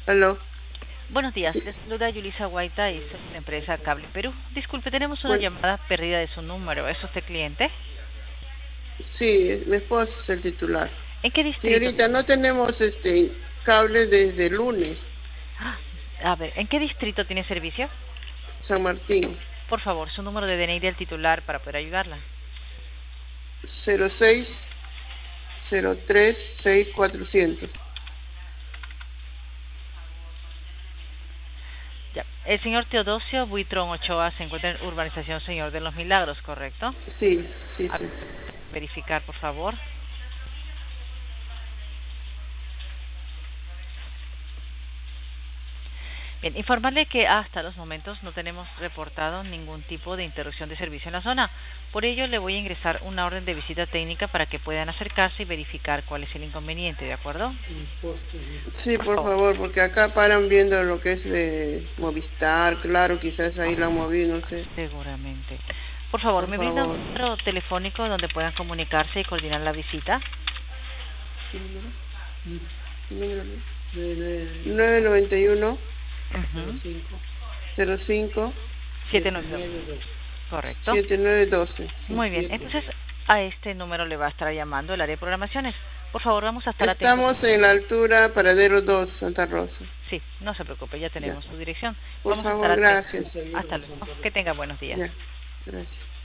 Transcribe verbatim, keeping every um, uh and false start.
Aló. Buenos días, Sí, les saluda Yulisa Guaita y soy de la empresa Cable Perú. Disculpe, tenemos una bueno, llamada perdida de su número. ¿Es usted cliente? sí, mi esposo es el titular. ¿En qué distrito? Señorita, no tenemos este cable desde el lunes, Ah, A ver, ¿en qué distrito tiene servicio? San Martín, Por favor, su número de D N I del titular para poder ayudarla. cero seis cero tres seis cuatrocientos. Ya. El señor Teodosio Buitrón Ochoa se encuentra en Urbanización Señor de los Milagros, ¿correcto? Sí, sí, A sí. verificar, por favor. Bien, informarle que hasta los momentos no tenemos reportado ningún tipo de interrupción de servicio en la zona. Por ello, le voy a ingresar una orden de visita técnica para que puedan acercarse y verificar cuál es el inconveniente, ¿de acuerdo? Sí, Por por favor. favor, porque acá paran viendo lo que es de Movistar, claro, quizás ahí la moví, no sé. Seguramente. Por favor, Por ¿me brinda un favor. número telefónico donde puedan comunicarse y coordinar la visita? ¿Qué número? ¿Qué número? nueve nueve uno Ujú. cero cinco siete nueve dos. Correcto. siete nueve doce. Sí. Muy bien. Entonces, a este número le va a estar llamando el área de programaciones. Por favor, vamos a estar atentos. Estamos en la altura Paradero dos, Santa Rosa. Sí, no se preocupe, ya Ya. tenemos su dirección. Por Vamos a estar favor, atentos. gracias. Hasta luego. Que tenga buenos días. Ya. Gracias.